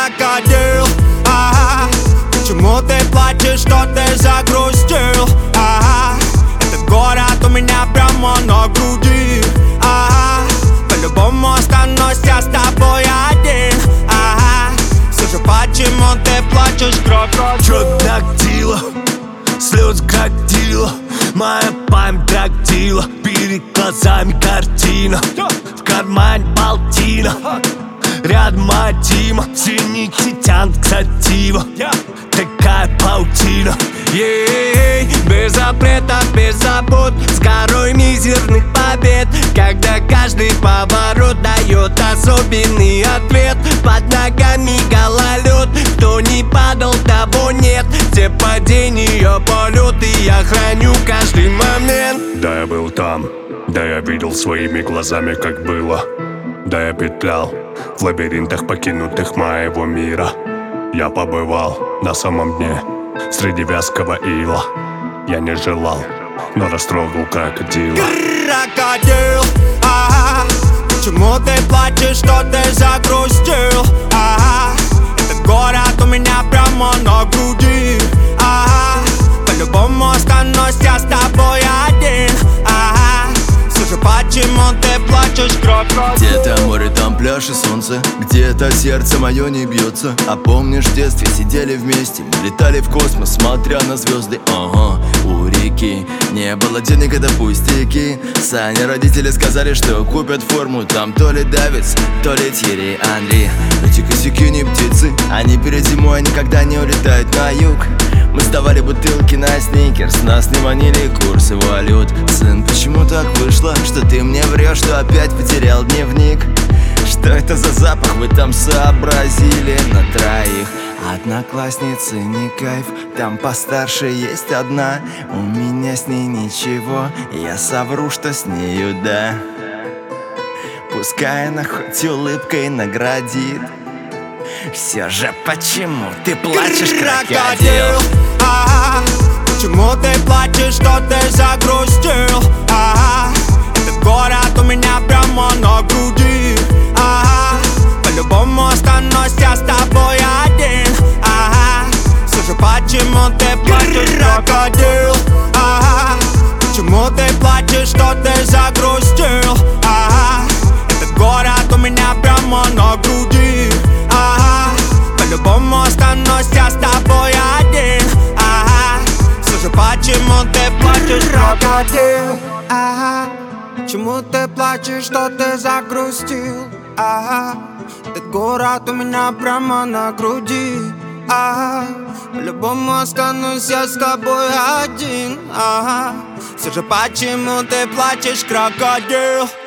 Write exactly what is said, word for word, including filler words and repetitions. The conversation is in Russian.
крокодил, ага. Почему ты плачешь, что ты загрустил, ага. Этот город у меня прямо на груди, ага. По-любому останусь я с тобой один, ага. Все же почему ты плачешь, крокодил? Чё дактила, слёз крокодила, моя память дактила, перед глазами картина, в кармане балтина, рядом моя Тима, синие тянут к сатива, такая паутина. Ей, без запретов, без забот, с горой мизерных побед, когда каждый поворот дает особенный ответ. Под ногами гололед, кто не падал, того нет. Все падения, полеты, я храню каждый момент. Да, я был там, да, я видел своими глазами, как было. Да, я петлял в лабиринтах покинутых моего мира. Я побывал на самом дне, среди вязкого ила. Я не желал, но растрогал крокодила. Крокодил, ага. Почему ты плачешь, что ты загрустил, ага. Этот город у меня прямо на груди, ага. По-любому останусь я с тобой один, ага. Все же почему ты плачешь, крокодил? Где-то море, там пляж и солнце, где-то сердце мое не бьется. А помнишь, в детстве сидели вместе, летали в космос, смотря на звезды. Ага, у реки не было денег, это пустяки. Сани родители сказали, что купят форму. Там то ли Давидс, то ли Тьерри Анри. Эти косяки не птицы, они перед зимой никогда не улетают на юг. Мы сдавали бутылки на сникерс, нас не манили курсы валют. Сын, почему так вышло, что ты мне врешь, что опять потерял дневник? Что это за запах вы там сообразили на троих? Одноклассницы не кайф, там постарше есть одна. У меня с ней ничего, я совру, что с нею да. Пускай она хоть улыбкой наградит. Все же почему ты плачешь, крокодил? Ага. Почему ты плачешь, что ты загрустил, ага. Этот город у меня прямо на груди, ага. По-любому останусь я с тобой один, ага. Все же почему ты плачешь, крокодил, ага. Почему ты плачешь, что ты загрустил, ага. Этот город у меня прямо на груди, ага. По-любому останусь я с тобой один, ага. Все же почему ты плачешь, крокодил, ага. Почему ты плачешь, что ты загрустил, ага. Этот город у меня прямо на груди, ага. По-любому останусь я с тобой один, ага. Все же почему ты плачешь, крокодил?